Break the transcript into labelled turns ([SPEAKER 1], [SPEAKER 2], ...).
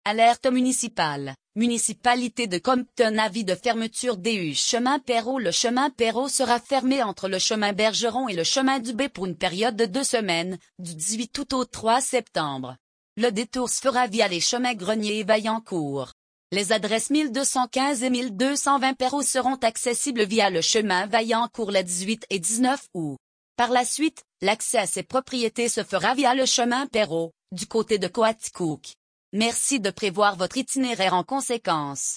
[SPEAKER 1] Alerte municipale. Municipalité de Compton, avis de fermeture DU chemin Perrault. Le chemin Perrault sera fermé entre le chemin Bergeron et le chemin Dubé pour une période de 2 semaines, du 18 août au 3 septembre. Le détour se fera via les chemins Grenier et Vaillancourt. Les adresses 1215 et 1220 Perrault seront accessibles via le chemin Vaillancourt les 18 et 19 août. Par la suite, l'accès à ces propriétés se fera via le chemin Perrault, du côté de Coaticook. Merci de prévoir votre itinéraire en conséquence.